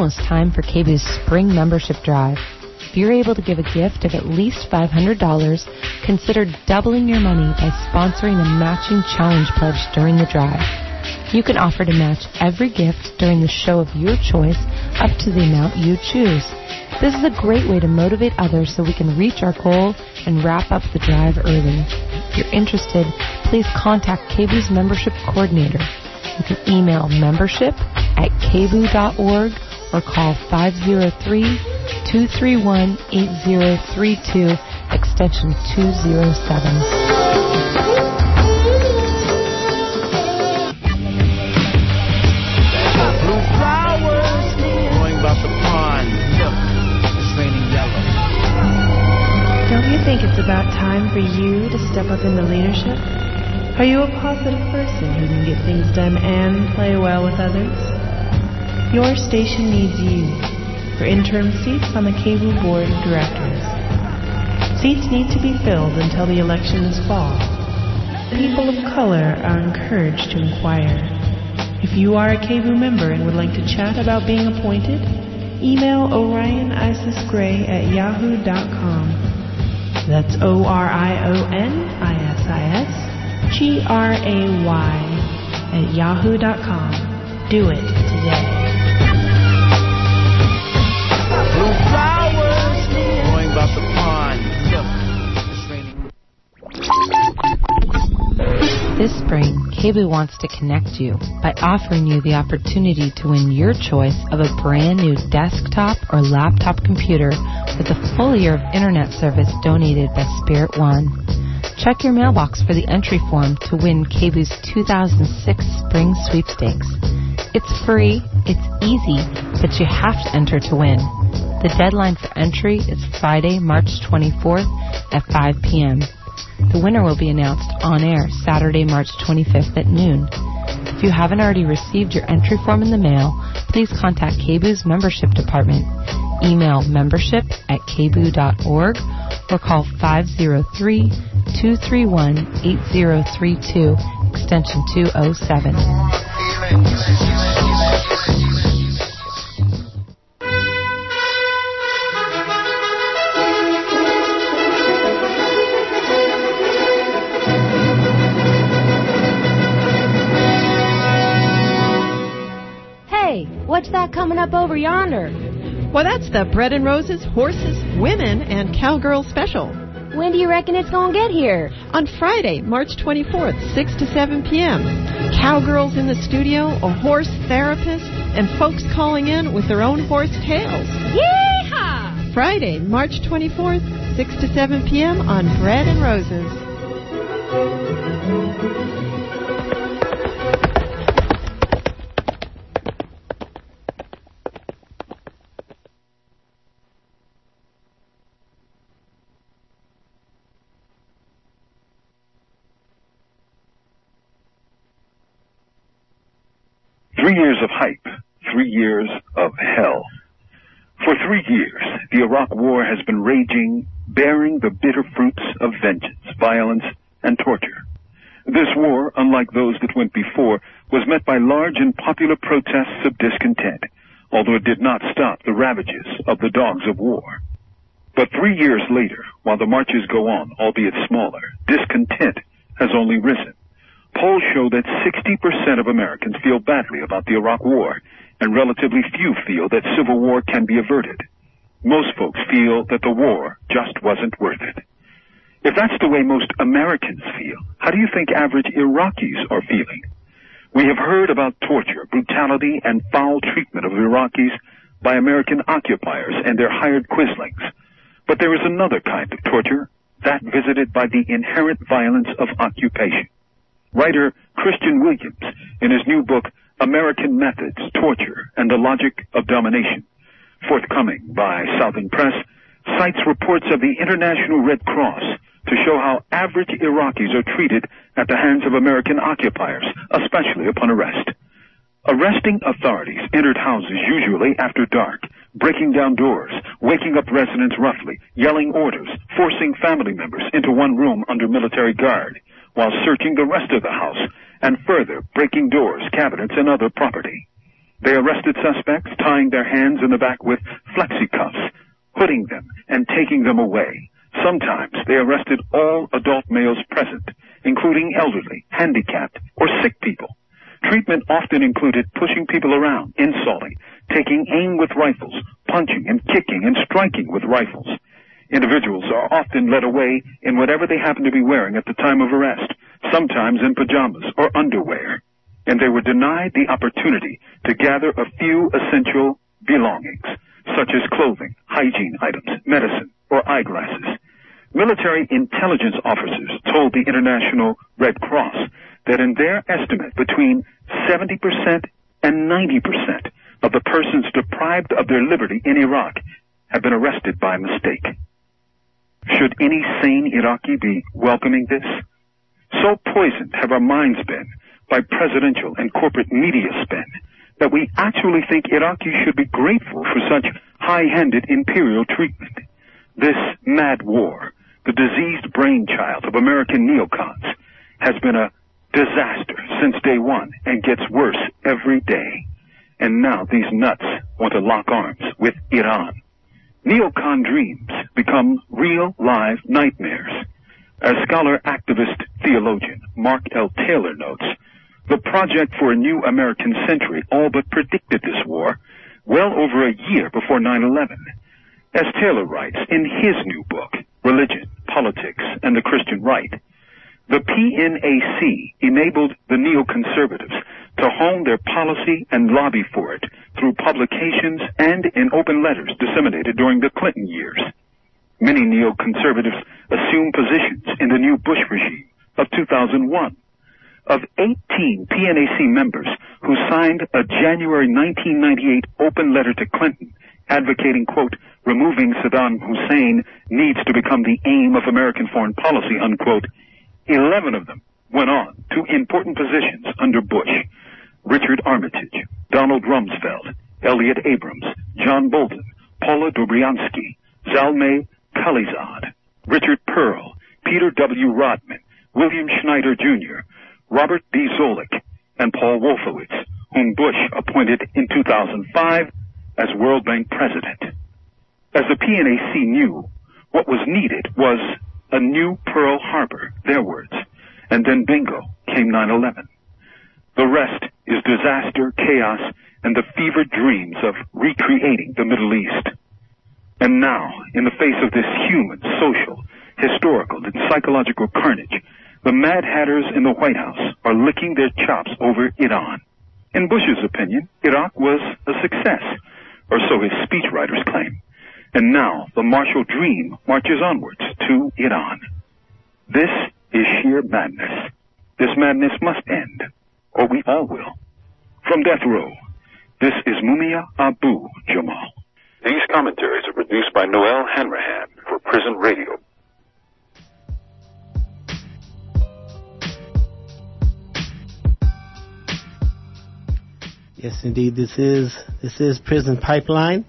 almost time for KBOO's Spring Membership Drive. If you're able to give a gift of at least $500, consider doubling your money by sponsoring a matching challenge pledge during the drive. You can offer to match every gift during the show of your choice up to the amount you choose. This is a great way to motivate others so we can reach our goal and wrap up the drive early. If you're interested, please contact KBOO's membership coordinator. You can email membership@kboo.org or call 503-231-8032, extension 207. Don't you think it's about time for you to step up into leadership? Are you a positive person who can get things done and play well with others? Your station needs you for interim seats on the KBOO Board of Directors. Seats need to be filled until the elections fall. People of color are encouraged to inquire. If you are a KBOO member and would like to chat about being appointed, email orionisisgray@yahoo.com. That's ORIONISISGRAY@yahoo.com. Do it today. Blue flowers growing about the pond. This spring, KBOO wants to connect you by offering you the opportunity to win your choice of a brand new desktop or laptop computer with a full year of internet service donated by Spirit One. Check your mailbox for the entry form to win KBOO's 2006 Spring Sweepstakes. It's free, it's easy, but you have to enter to win. The deadline for entry is Friday, March 24th at 5 p.m. The winner will be announced on air Saturday, March 25th at noon. If you haven't already received your entry form in the mail, please contact KBOO's membership department. Email membership@kboo.org or call 503-231-8032, extension 207. What's that coming up over yonder? Well, that's the Bread and Roses Horses, Women, and Cowgirl Special. When do you reckon it's going to get here? On Friday, March 24th, 6 to 7 p.m. Cowgirls in the studio, a horse therapist, and folks calling in with their own horse tales. Yee-haw! Friday, March 24th, 6 to 7 p.m. on Bread and Roses. 3 years of hype, 3 years of hell. For 3 years, the Iraq War has been raging, bearing the bitter fruits of vengeance, violence, and torture. This war, unlike those that went before, was met by large and popular protests of discontent, although it did not stop the ravages of the dogs of war. But 3 years later, while the marches go on, albeit smaller, discontent has only risen. Polls show that 60% of Americans feel badly about the Iraq War, and relatively few feel that civil war can be averted. Most folks feel that the war just wasn't worth it. If that's the way most Americans feel, how do you think average Iraqis are feeling? We have heard about torture, brutality, and foul treatment of Iraqis by American occupiers and their hired quislings. But there is another kind of torture, that visited by the inherent violence of occupation. Writer Christian Williams, in his new book, American Methods, Torture, and the Logic of Domination, forthcoming by Southern Press, cites reports of the International Red Cross to show how average Iraqis are treated at the hands of American occupiers, especially upon arrest. Arresting authorities entered houses usually after dark, breaking down doors, waking up residents roughly, yelling orders, forcing family members into one room under military guard, while searching the rest of the house, and further breaking doors, cabinets, and other property. They arrested suspects, tying their hands in the back with flexi cuffs, hooding them, and taking them away. Sometimes they arrested all adult males present, including elderly, handicapped, or sick people. Treatment often included pushing people around, insulting, taking aim with rifles, punching and kicking and striking with rifles. Individuals are often led away in whatever they happen to be wearing at the time of arrest, sometimes in pajamas or underwear, and they were denied the opportunity to gather a few essential belongings, such as clothing, hygiene items, medicine, or eyeglasses. Military intelligence officers told the International Red Cross that in their estimate, between 70% and 90% of the persons deprived of their liberty in Iraq have been arrested by mistake. Should any sane Iraqi be welcoming this? So poisoned have our minds been by presidential and corporate media spin that we actually think Iraqis should be grateful for such high-handed imperial treatment. This mad war, the diseased brainchild of American neocons, has been a disaster since day one and gets worse every day. And now these nuts want to lock arms with Iran. Neocon dreams become real, live nightmares. As scholar, activist, theologian Mark L. Taylor notes, the Project for a New American Century all but predicted this war well over a year before 9/11. As Taylor writes in his new book, Religion, Politics, and the Christian Right, the PNAC enabled the neoconservatives to hone their policy and lobby for it through publications and in open letters disseminated during the Clinton years. Many neoconservatives assumed positions in the new Bush regime of 2001. Of 18 PNAC members who signed a January 1998 open letter to Clinton advocating, quote, removing Saddam Hussein needs to become the aim of American foreign policy, unquote, 11 of them went on to important positions under Bush. Richard Armitage, Donald Rumsfeld, Elliot Abrams, John Bolton, Paula Dobriansky, Zalmay Khalilzad, Richard Pearl, Peter W. Rodman, William Schneider Jr., Robert D. Zoellick, and Paul Wolfowitz, whom Bush appointed in 2005 as World Bank president. As the PNAC knew, what was needed was a new Pearl Harbor, their words, and then bingo, came 9/11. The rest is disaster, chaos, and the fevered dreams of recreating the Middle East. And now, in the face of this human, social, historical, and psychological carnage, the Mad Hatters in the White House are licking their chops over Iran. In Bush's opinion, Iraq was a success, or so his speechwriters claim. And now the Marshall Dream marches onwards to Iran. This is sheer madness. This madness must end, or we all will. From Death Row, this is Mumia Abu Jamal. These commentaries are produced by Noel Hanrahan for Prison Radio. Yes, indeed, this is Prison Pipeline.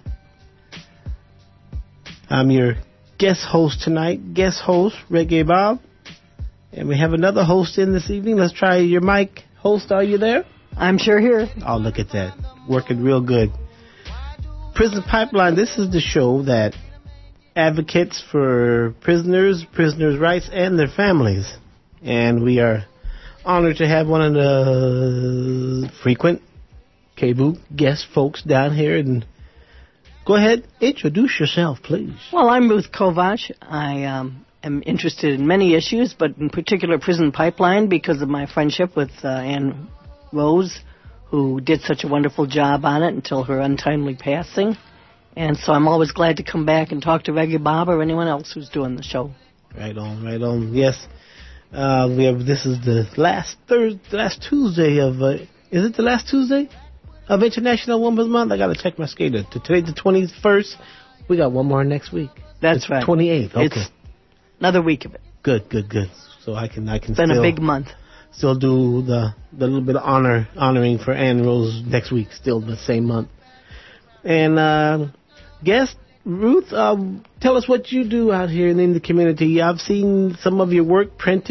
I'm your guest host tonight, Reggae Bob. And we have another host in this evening. Let's try your mic. Host, are you there? I'm sure here. Oh, look at that. Working real good. Prison Pipeline, this is the show that advocates for prisoners' rights, and their families. And we are honored to have one of the frequent KBOO guest folks down here. And go ahead, introduce yourself, please. Well, I'm Ruth Kovach. I am interested in many issues, but in particular Prison Pipeline because of my friendship with Ann Rose, who did such a wonderful job on it until her untimely passing. And so I'm always glad to come back and talk to Reggae Bob or anyone else who's doing the show. Right on. Yes. This is the last Tuesday of, is it the last Tuesday of International Women's Month? I got to check my schedule. Today's the 21st. We got one more next week. That's right. 28th. Okay. It's another week of it. Good. So I can it's been a big month. Still do the little bit of honoring for Ann Rose next week, still the same month. And guest Ruth, tell us what you do out here in the community. I've seen some of your work printed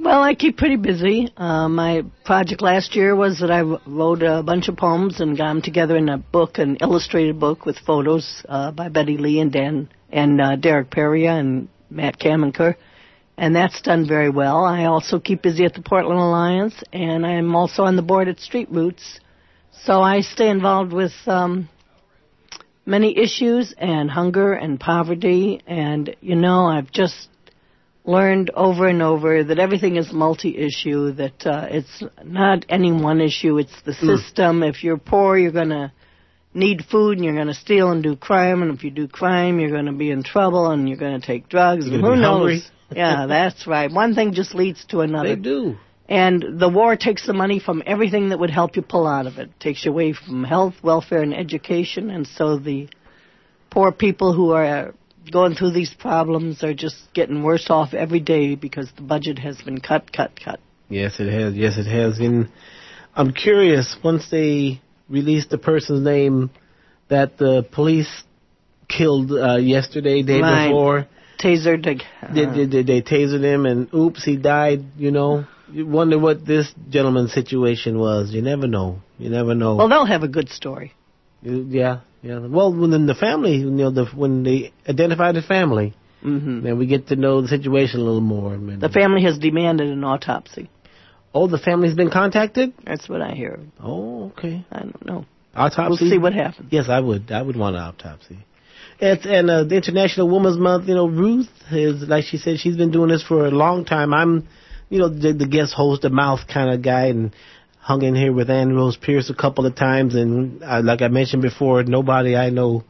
Well, I keep pretty busy. My project last year was that I wrote a bunch of poems and got them together in a book, an illustrated book with photos by Betty Lee and Derek Peria and Matt Kamenker. And that's done very well. I also keep busy at the Portland Alliance, and I'm also on the board at Street Roots. So I stay involved with many issues and hunger and poverty. And, I've just learned over and over that everything is multi-issue, that it's not any one issue, it's the system. If you're poor, you're going to need food, and you're going to steal and do crime, and if you do crime, you're going to be in trouble, and you're going to take drugs, and who knows? Hungry. Yeah, that's right. One thing just leads to another. They do. And the war takes the money from everything that would help you pull out of it. It takes you away from health, welfare, and education, and so the poor people who are going through these problems are just getting worse off every day because the budget has been cut. Yes, it has. Yes, it has. And I'm curious, once they released the person's name that the police killed yesterday, day before. Tasered. They tasered him, and oops, he died, You wonder what this gentleman's situation was. You never know. Well, they'll have a good story. Yeah. Well, when the family, when they identify the family, then we get to know the situation a little more. The family has demanded an autopsy. Oh, the family's been contacted? That's what I hear. Oh, okay. I don't know. Autopsy? We'll see what happens. Yes, I would want an autopsy. And the International Women's Month, Ruth is, like she said, she's been doing this for a long time. I'm, the guest host, the mouth kind of guy, and hung in here with Ann Rose Pierce a couple of times. And like I mentioned before, nobody I know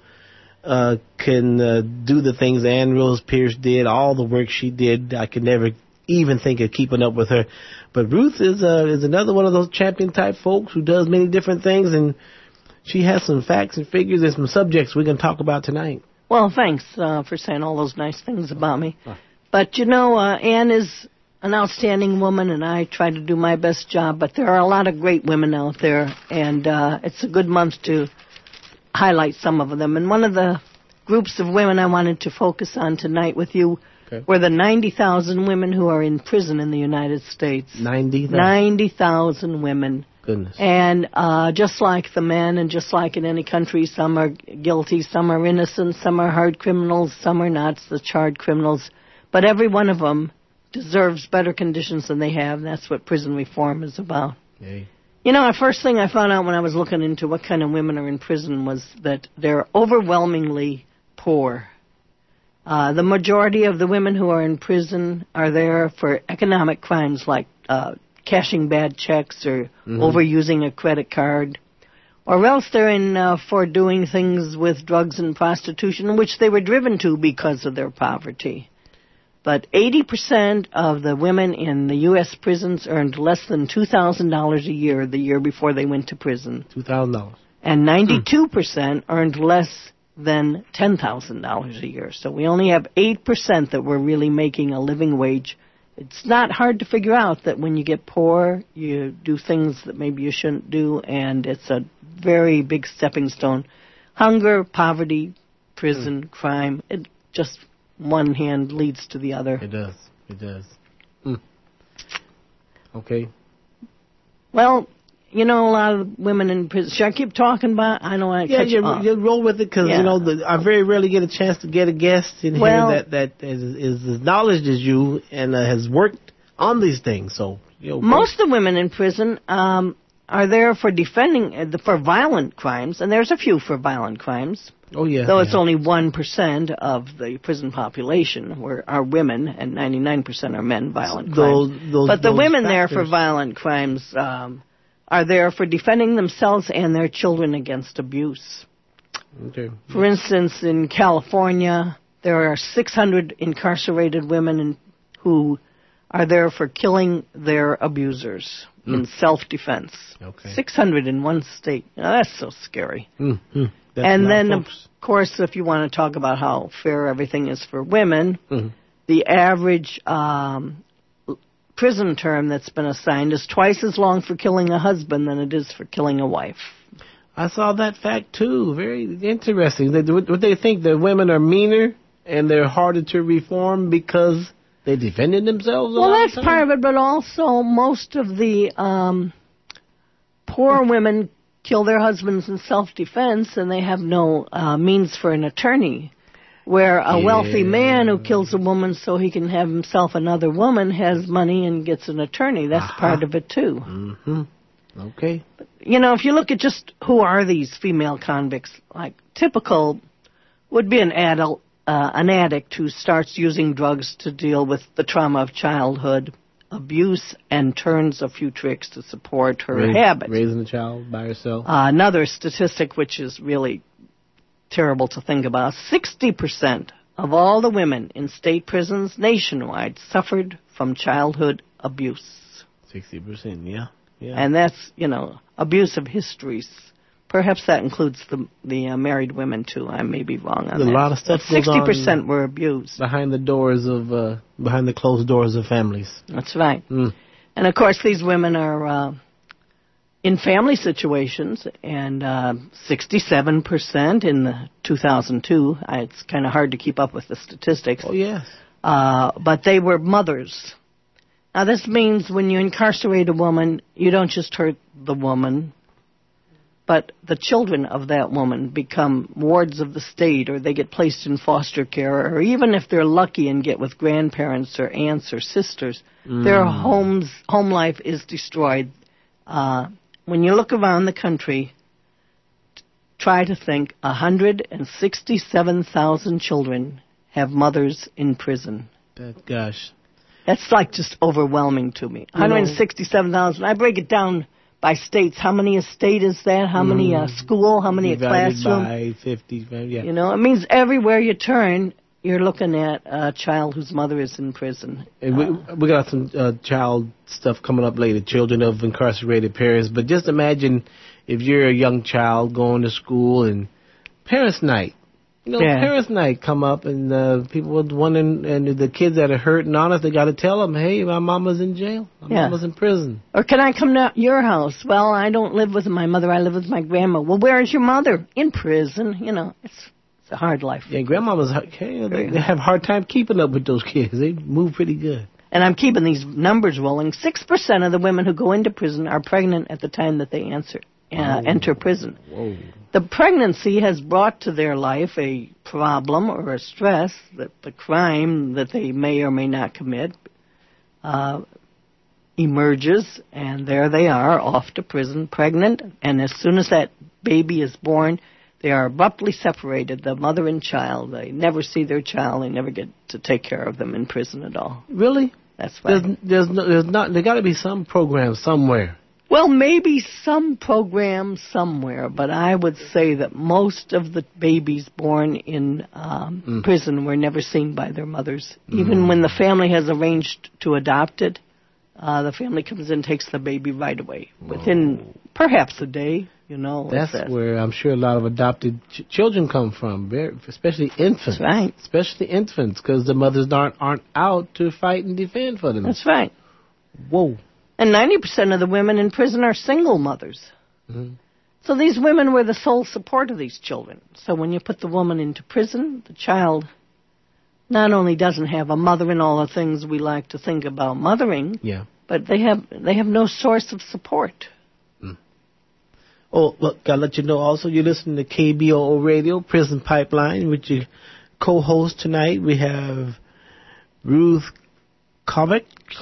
can do the things Ann Rose Pierce did, all the work she did. I could never even think of keeping up with her. But Ruth is another one of those champion-type folks who does many different things, and she has some facts and figures and some subjects we're going to talk about tonight. Well, thanks for saying all those nice things about me. But, Ann is an outstanding woman, and I try to do my best job. But there are a lot of great women out there, and it's a good month to highlight some of them. And one of the groups of women I wanted to focus on tonight with you were the 90,000 women who are in prison in the United States. 90,000 women. Goodness. And just like the men, and just like in any country, some are guilty, some are innocent, some are hard criminals, some are not the charged criminals. But every one of them deserves better conditions than they have. That's what prison reform is about. Yay. The first thing I found out when I was looking into what kind of women are in prison was that they're overwhelmingly poor. The majority of the women who are in prison are there for economic crimes like cashing bad checks or overusing a credit card, or else they're in for doing things with drugs and prostitution, which they were driven to because of their poverty. But 80% of the women in the U.S. prisons earned less than $2,000 a year the year before they went to prison. $2,000. And 92% earned less than $10,000 a year. So we only have 8% that were really making a living wage. It's not hard to figure out that when you get poor, you do things that maybe you shouldn't do, and it's a very big stepping stone. Hunger, poverty, prison, crime, it just one hand leads to the other. It does. Okay. Well, a lot of women in prison. Should I keep talking about? I know I cut you off. You roll with it because I very rarely get a chance to get a guest in here that is as knowledgeable as you and has worked on these things. So most of the women in prison are there for defending for violent crimes, and there's a few for violent crimes. Oh yeah. Though it's only 1% of the prison population are women, and 99% are men. Violent crimes. But the women there for violent crimes are there for defending themselves and their children against abuse. Okay. For instance, in California, there are 600 incarcerated women who are there for killing their abusers in self-defense. Okay. 600 in one state. Now, that's so scary. That's and then, of course, if you want to talk about how fair everything is for women, the average prison term that's been assigned is twice as long for killing a husband than it is for killing a wife. I saw that fact, too. Very interesting. What they think, that women are meaner and they're harder to reform because They defended themselves. Well, that's part of it, but also most of the poor women kill their husbands in self-defense, and they have no means for an attorney. Where a wealthy man who kills a woman so he can have himself another woman has money and gets an attorney. That's part of it, too. Mm-hmm. Okay. But, if you look at just who are these female convicts, like typical would be an addict who starts using drugs to deal with the trauma of childhood abuse and turns a few tricks to support her habits. Raising a child by herself. Another statistic which is really terrible to think about, 60% of all the women in state prisons nationwide suffered from childhood abuse. 60%, yeah. And that's, abusive histories. Perhaps that includes the married women, too. I may be wrong on that. A lot of stuff goes on 60% were abused. Behind the closed doors of families. That's right. And, of course, these women are in family situations, and 67% in 2002. It's kind of hard to keep up with the statistics. Oh, yes. But they were mothers. Now, this means when you incarcerate a woman, you don't just hurt the woman, but the children of that woman become wards of the state, or they get placed in foster care, or even if they're lucky and get with grandparents or aunts or sisters, their home life is destroyed. When you look around the country, try to think 167,000 children have mothers in prison. Gosh. That's like just overwhelming to me. 167,000. I break it down by states. How many a state is that? How many a school? How many a classroom? By 50, yeah. It means everywhere you turn, you're looking at a child whose mother is in prison. And we got some child stuff coming up later, children of incarcerated parents. But just imagine if you're a young child going to school and parents' night. Parents' night come up and people were wondering, and the kids that are hurt and honest, they got to tell them, hey, my mama's in jail. My mama's in prison. Or can I come to your house? Well, I don't live with my mother. I live with my grandma. Well, where is your mother? In prison. It's a hard life. Yeah, grandmamas, they have a hard time keeping up with those kids. They move pretty good. And I'm keeping these numbers rolling. 6% of the women who go into prison are pregnant at the time that they enter prison. Whoa. The pregnancy has brought to their life a problem or a stress that the crime that they may or may not commit emerges, and there they are, off to prison, pregnant, and as soon as that baby is born, they are abruptly separated, the mother and child. They never see their child. They never get to take care of them in prison at all. Really? That's right. There got to be some program somewhere. Well, maybe some program somewhere, but I would say that most of the babies born in prison were never seen by their mothers. Even when the family has arranged to adopt it, the family comes in and takes the baby right away, within perhaps a day. That's where I'm sure a lot of adopted children come from, especially infants. That's right. Especially infants, because the mothers aren't out to fight and defend for them. That's right. Whoa. And 90% of the women in prison are single mothers. Mm-hmm. So these women were the sole support of these children. So when you put the woman into prison, the child not only doesn't have a mother and all the things we like to think about mothering, but they have no source of support. Oh, look, gotta let you know also, you're listening to KBOO Radio, Prison Pipeline, with your co-host tonight. We have Ruth Kovach,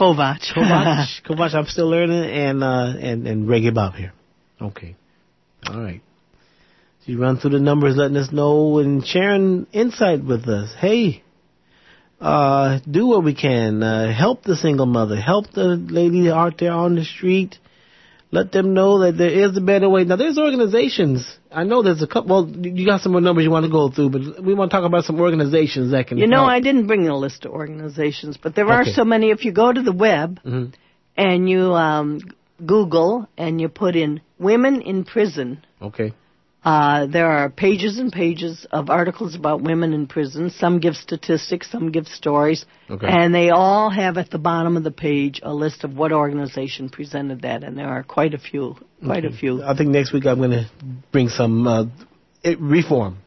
I'm still learning, and Reggae Bob here. Okay. All right. She run through the numbers, letting us know and sharing insight with us. Hey, do what we can. Help the single mother. Help the lady out there on the street. Let them know that there is a better way. Now, there's organizations. I know there's a couple. Well, you got some more numbers you want to go through, but we want to talk about some organizations that can help. I didn't bring a list of organizations, but there are so many. If you go to the web and you Google and you put in women in prison, there are pages and pages of articles about women in prison. Some give statistics, some give stories, and they all have at the bottom of the page a list of what organization presented that, and there are quite a few. I think next week I'm going to bring some reform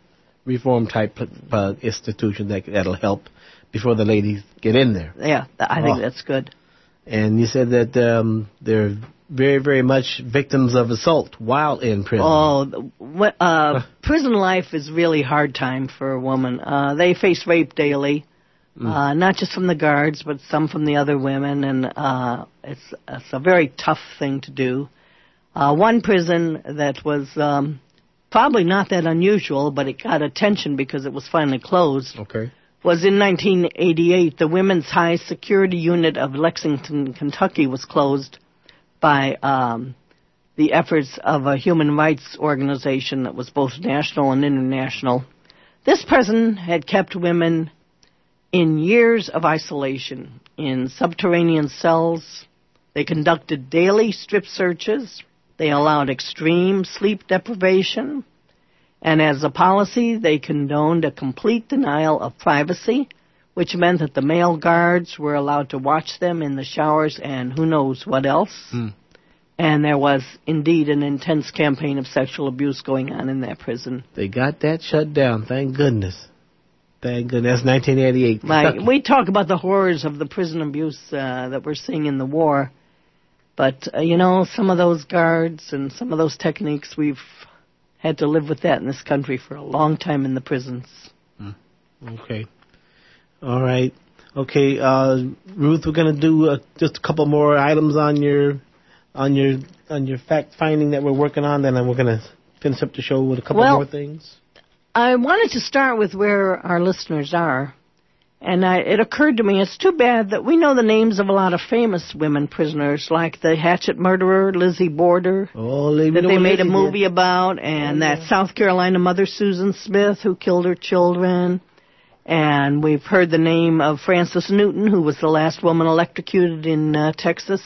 reform type institution that'll help before the ladies get in there. Yeah, I think that's good. And you said that they're very, very much victims of assault while in prison. Prison life is really hard time for a woman. They face rape daily, not just from the guards, but some from the other women, and it's a very tough thing to do. One prison that was probably not that unusual, but it got attention because it was finally closed. Okay. Was in 1988. The Women's High Security Unit of Lexington, Kentucky was closed by the efforts of a human rights organization that was both national and international. This prison had kept women in years of isolation in subterranean cells. They conducted daily strip searches. They allowed extreme sleep deprivation. And as a policy, they condoned a complete denial of privacy, which meant that the male guards were allowed to watch them in the showers and who knows what else. And there was indeed an intense campaign of sexual abuse going on in that prison. They got that shut down, thank goodness. Thank goodness. That's 1988. Right. We talk about the horrors of the prison abuse that we're seeing in the war. But, some of those guards and some of those techniques, we've had to live with that in this country for a long time in the prisons. Okay. All right. Okay, Ruth, we're going to do just a couple more items on your fact finding that we're working on. Then we're going to finish up the show with a couple more things. I wanted to start with where our listeners are. And it occurred to me, it's too bad that we know the names of a lot of famous women prisoners, like the hatchet murderer, Lizzie Borden, that they made a movie about, and that South Carolina mother, Susan Smith, who killed her children. And we've heard the name of Frances Newton, who was the last woman electrocuted in Texas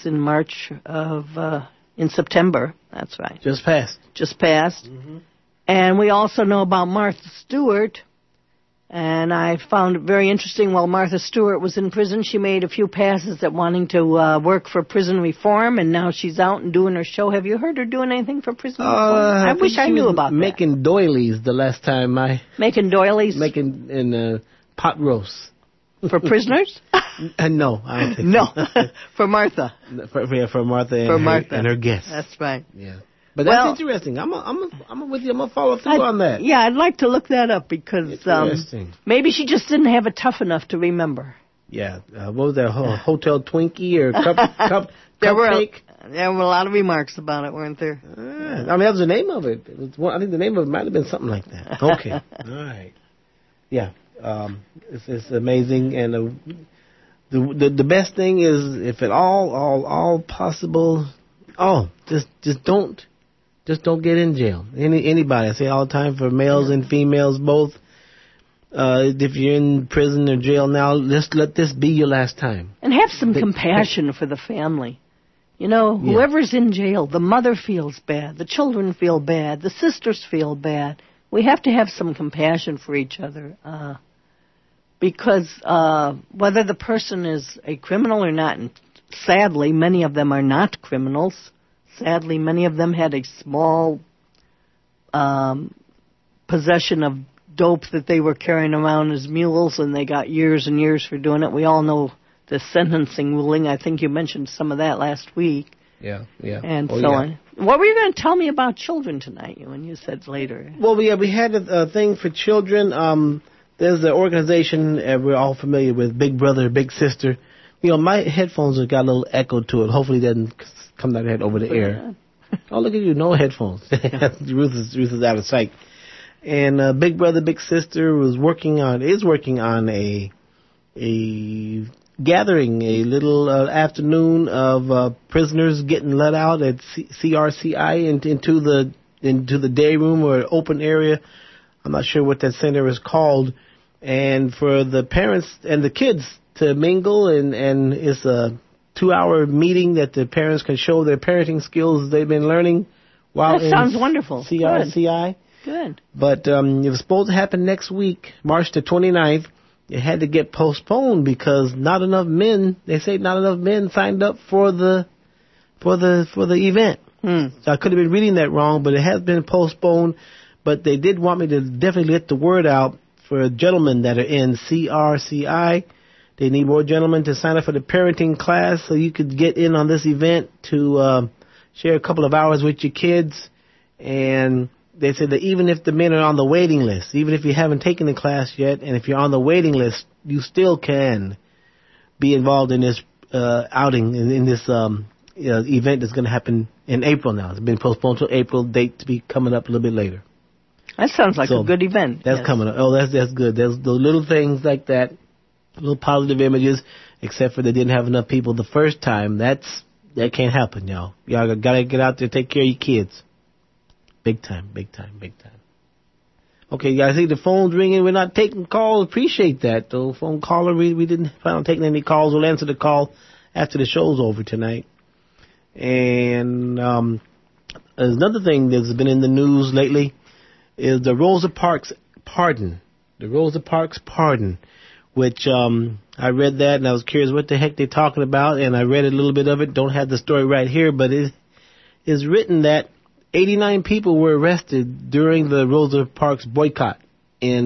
in September. That's right. Just passed. Mm-hmm. And we also know about Martha Stewart. And I found it very interesting, while Martha Stewart was in prison, she made a few passes at wanting to work for prison reform, and now she's out and doing her show. Have you heard her doing anything for prison reform? I wish I knew about that. Making doilies the last time Making doilies? Making in pot roasts. For prisoners? No, I don't think no. For Martha. For Martha and her guests. That's right. Yeah. But that's interesting. I'm with you. I'm gonna follow through on that. Yeah, I'd like to look that up because maybe she just didn't have it tough enough to remember. Yeah. What was that? Hotel Twinkie or cupcake? There were a lot of remarks about it, weren't there? That was the name of it. I think the name of it might have been something like that. Okay. All right. Yeah. It's amazing, and the best thing is, if at all possible, just don't get in jail. Anybody, I say all the time, for males and females both. If you're in prison or jail now, just let this be your last time. And have some compassion for the family. Whoever's in jail, the mother feels bad, the children feel bad, the sisters feel bad. We have to have some compassion for each other. Because whether the person is a criminal or not, and sadly, many of them are not criminals. Sadly, many of them had a small possession of dope that they were carrying around as mules, and they got years and years for doing it. We all know the sentencing ruling. I think you mentioned some of that last week. Yeah. And on. What were you going to tell me about children tonight, when you said later? Well, we had a thing for children. There's an organization we're all familiar with, Big Brother, Big Sister. My headphones have got a little echo to it. Hopefully it doesn't come that head over the air. Oh, look at you, no headphones. Ruth is out of sight. And Big Brother, Big Sister is working on a gathering, a little afternoon of prisoners getting let out at CRCI into the day room or open area. I'm not sure what that center is called. And for the parents and the kids to mingle, and it's a 2-hour meeting that the parents can show their parenting skills they've been learning while that sounds wonderful. CRCI. Good. But it was supposed to happen next week, March the 29th. It had to get postponed because not enough men signed up for the event. So I could have been reading that wrong, but it has been postponed. but they did want me to definitely get the word out for gentlemen that are in CRCI. They need more gentlemen to sign up for the parenting class so you could get in on this event to share a couple of hours with your kids. And they said that even if the men are on the waiting list, even if you haven't taken the class yet, and if you're on the waiting list, you still can be involved in this outing, in this event that's going to happen in April now. It's been postponed to April, date to be coming up a little bit later. That sounds like a good event. That's coming up. Oh, that's good. There's those little things like that, little positive images, except for they didn't have enough people the first time. That can't happen, y'all. Y'all got to get out there, take care of your kids. Big time, big time, big time. Okay, you guys see the phone's ringing. We're not taking calls. Appreciate that, though. Phone caller, we didn't plan on taking any calls. We'll answer the call after the show's over tonight. And there's another thing that's been in the news lately is the Rosa Parks pardon. The Rosa Parks pardon, which I read that and I was curious what the heck they're talking about, and I read a little bit of it. Don't have the story right here, but it is written that 89 people were arrested during the Rosa Parks boycott in,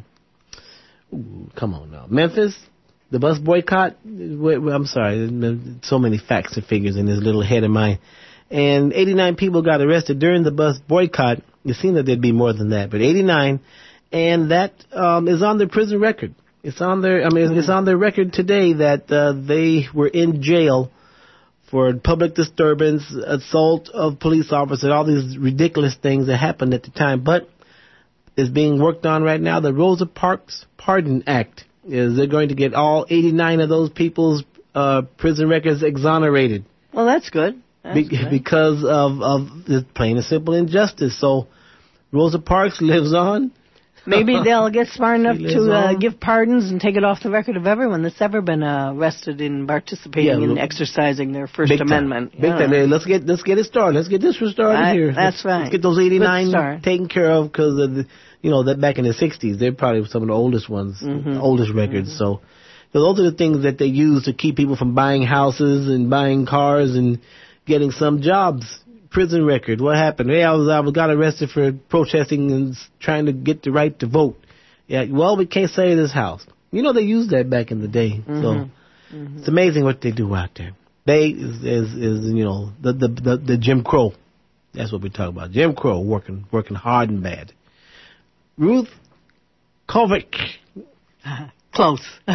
come on now, Memphis, the bus boycott. I'm sorry, so many facts and figures in this little head of mine. And 89 people got arrested during the bus boycott. It seemed that there'd be more than that, but 89, and that is on their prison record. It's on their, it's on their record today that they were in jail for public disturbance, assault of police officers, all these ridiculous things that happened at the time. But it's being worked on right now. The Rosa Parks Pardon Act is they're going to get all 89 of those people's prison records exonerated. Well, that's good. Because of the plain and simple injustice. So Rosa Parks lives on. Maybe they'll get smart enough to give pardons and take it off the record of everyone that's ever been arrested in participating in exercising their First Amendment. Big time. Let's get it started. Let's get this one started here. That's right. Let's get those 89 taken care of because of that back in the 60s, they're probably some of the oldest ones, the oldest records. So those are the things that they use to keep people from buying houses and buying cars and getting some jobs. Prison record. What happened? Hey, I got arrested for protesting and trying to get the right to vote. Yeah, well, we can't say this house. They used that back in the day. So it's amazing what they do out there. They is the Jim Crow. That's what we talk about. Jim Crow working hard and bad. Ruth Kovac. Close.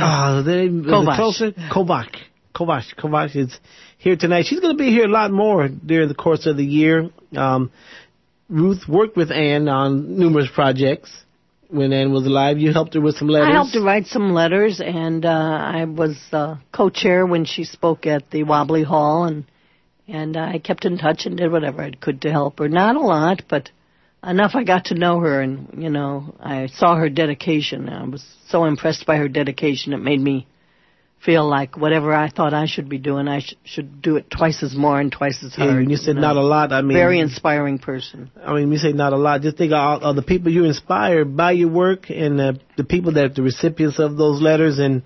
Kovac is here tonight. She's going to be here a lot more during the course of the year. Ruth worked with Ann on numerous projects when Ann was alive. You helped her with some letters. I helped her write some letters, and I was co-chair when she spoke at the Wobbly Hall, and I kept in touch and did whatever I could to help her. Not a lot, but enough I got to know her, and, I saw her dedication. I was so impressed by her dedication, it made me feel like whatever I thought I should be doing, I should do it twice as more and twice as hard. And you said not a lot. Very inspiring person. You say not a lot. Just think of the people you inspired by your work and the people that the recipients of those letters. And,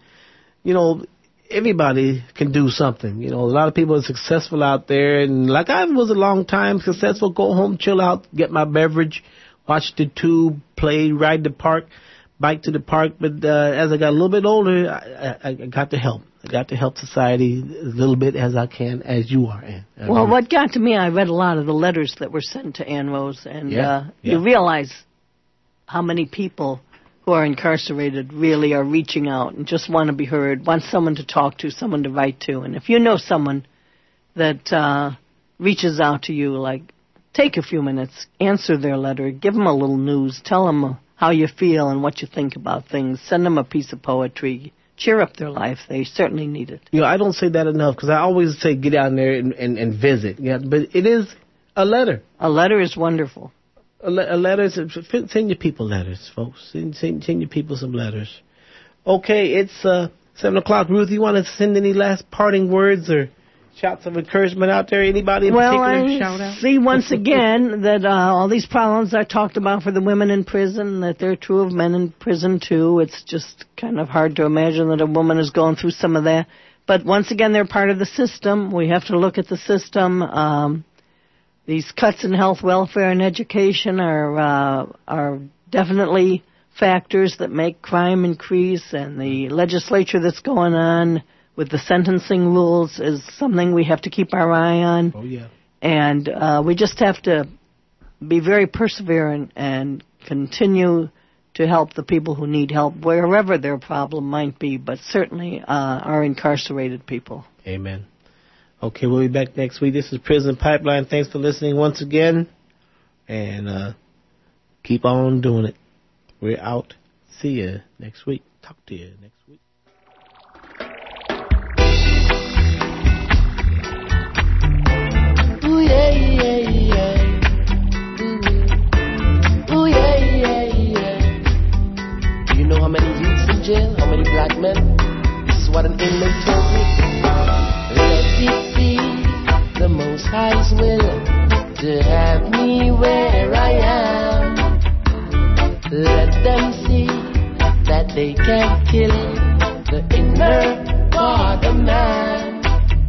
everybody can do something. A lot of people are successful out there. And like I was a long time successful, go home, chill out, get my beverage, watch the tube, play, ride the park. Bike to the park, but as I got a little bit older, I got to help. I got to help society as little bit as I can, as you are, Ann. Well, what got to me, I read a lot of the letters that were sent to Ann Rose, and you realize how many people who are incarcerated really are reaching out and just want to be heard, want someone to talk to, someone to write to. And if you know someone that reaches out to you, take a few minutes, answer their letter, give them a little news, tell them how you feel and what you think about things. Send them a piece of poetry. Cheer up their life. They certainly need it. I don't say that enough because I always say get out there and visit. Yeah, but it is a letter. A letter is wonderful. A letter. Send your people letters, folks. Send your people some letters. Okay, it's 7 o'clock. Ruth, you want to send any last parting words or shouts of encouragement out there? Anybody in particular shout out? See once again that all these problems I talked about for the women in prison, that they're true of men in prison too. It's just kind of hard to imagine that a woman is going through some of that. But once again, they're part of the system. We have to look at the system. these cuts in health, welfare, and education are definitely factors that make crime increase, and the legislature that's going on with the sentencing rules is something we have to keep our eye on. Oh, yeah. And we just have to be very perseverant and continue to help the people who need help, wherever their problem might be, but certainly our incarcerated people. Amen. Okay, we'll be back next week. This is Prison Pipeline. Thanks for listening once again. And keep on doing it. We're out. See you next week. Talk to you next week. Ooh, yeah, yeah, yeah. Ooh, yeah, yeah, yeah. Do you know how many youths in jail? How many black men? This is what an inmate told me. Let it be the Most High's will to have me where I am. Let them see that they can't kill the inner part of man.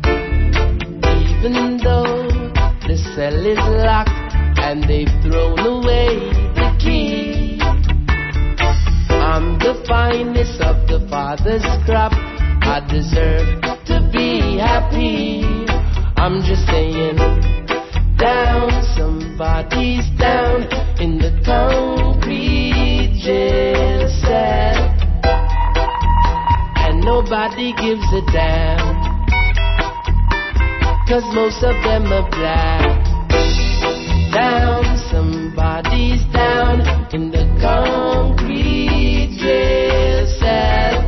Even though the cell is locked and they've thrown away the key, I'm the finest of the Father's crop. I deserve to be happy. I'm just saying, down, somebody's down in the concrete jail cell, and nobody gives a damn, 'cause most of them are black. Down, somebody's down in the concrete jail cell.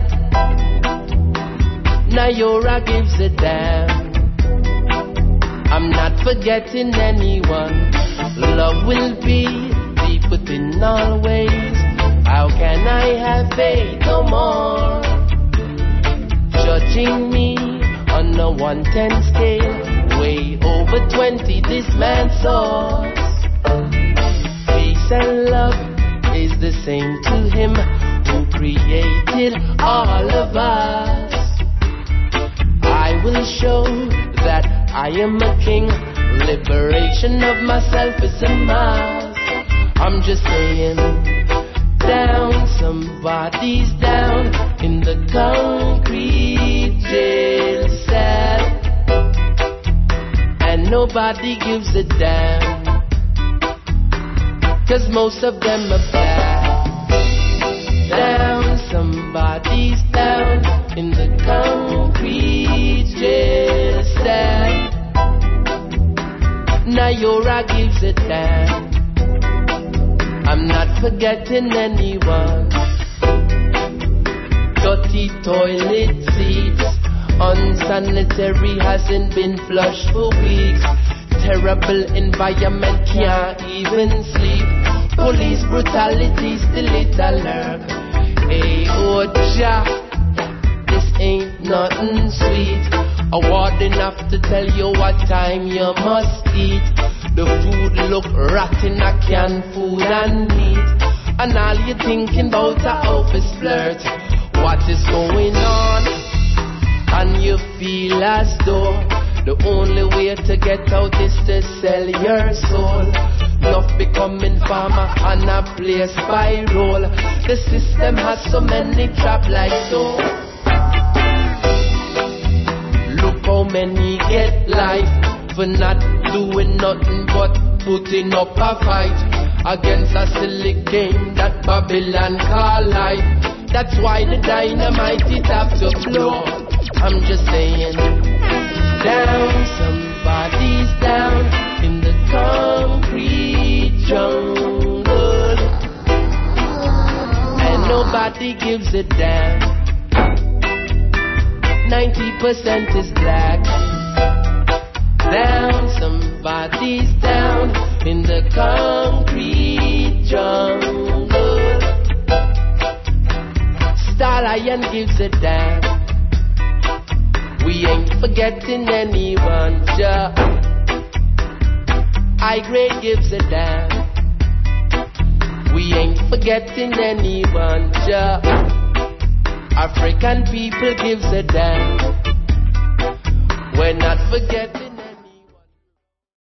Nayora gives a damn. I'm not forgetting anyone. Love will be deep within always. How can I have faith no more? Judging me on a 110 scale, way over 20 this man saw. Peace and love is the same to him who created all of us. I will show that I am a king. Liberation of myself is a must. I'm just saying, down, somebody's down in the concrete jail cell, and nobody gives a damn, 'cause most of them are black. Down, somebody's down in the concrete jail cell. Nayora gives a damn. I'm not forgetting anyone. Dirty toilet seats, unsanitary, hasn't been flushed for weeks. Terrible environment, can't even sleep. Police brutality still it alert. Hey, oh Jah, this ain't nothing sweet. A warden have to tell you what time you must eat. The food look rotten, a canned food and meat, and all you thinking about a office flirt. What is going on? And you feel as though the only way to get out is to sell your soul. Enough becoming farmer and a play spiral. The system has so many traps like so. Look how many get life for not doing nothing but putting up a fight against a silly game that Babylon call life. That's why the dynamite it have to blow. I'm just saying, down, somebody's down in the concrete jungle, and nobody gives a damn. 90% is black. Down, somebody's down in the concrete jungle. Star Lion gives a damn. We ain't forgetting anyone, ja. High grade gives a damn. We ain't forgetting anyone, ja. African people gives a damn. We're not forgetting.